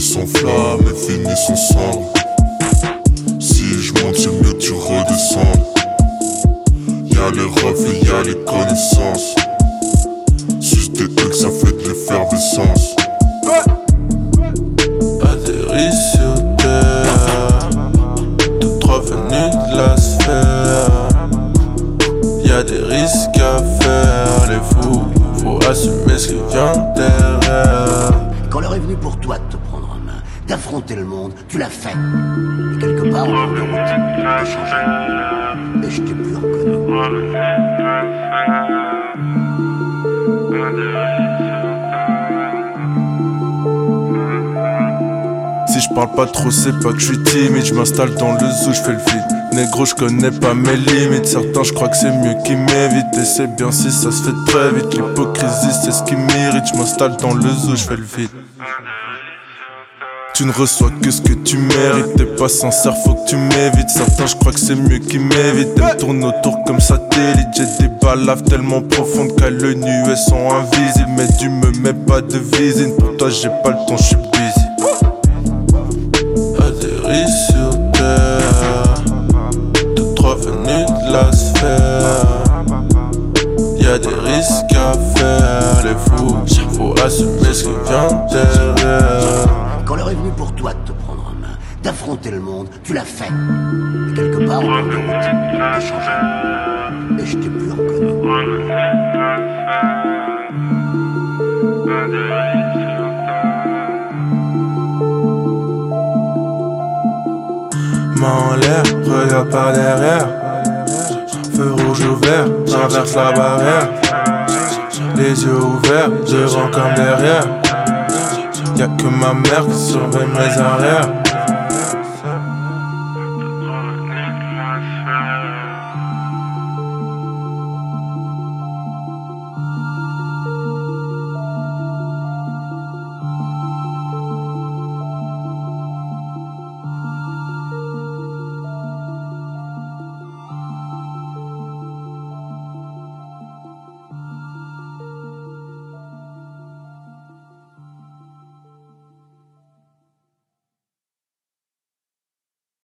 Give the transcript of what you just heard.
s'enflamme et finit son sang. Si je monte c'est mieux que tu redescends. Y'a les refs et y'a les connaissances. Suce tes trucs ça fait de l'effervescence. Atterri sur terre, tout droit venu de la sphère. Y'a des risques à faire, les fous, faut assumer ce qui vient derrière. Quand l'heure est venue pour toi de te prendre en main, d'affronter le monde, tu l'as fait. Et quelque part, en cours de route, t'as changé. Mais je t'ai plus reconnu. Si je parle pas trop, c'est pas que je suis timide. Je m'installe dans le zoo, je fais le vide. Négro, je connais pas mes limites. Certains, je crois que c'est mieux qu'ils m'évitent. Et c'est bien si ça se fait très vite. L'hypocrisie, c'est ce qui m'irrite. Je m'installe dans le zoo, je fais le vide. Tu ne reçois que ce que tu mérites. T'es pas sincère, faut que tu m'évites. Certains, je crois que c'est mieux qu'ils m'évitent. Elles tournent autour comme satellite. J'ai des balaves tellement profondes qu'à l'œil nu elles sont invisibles. Mais tu me mets pas de visine. Pour toi, j'ai pas le temps, je suis busy. Atterri sur terre, tout droit venu de la sphère. Y'a des risques à faire, les fous, faut assumer ce qui vient derrière. Quand l'heure est venue pour toi de te prendre en main, d'affronter le monde, tu l'as fait. Et quelque part, en cours de route, t'as changé. Mais je t'ai plus reconnu. Main en l'air, regarde par derrière. Feu rouge ouvert, j'inverse la barrière. Les yeux ouverts, devant comme derrière. Y'a que ma mère qui surveille mes arrières.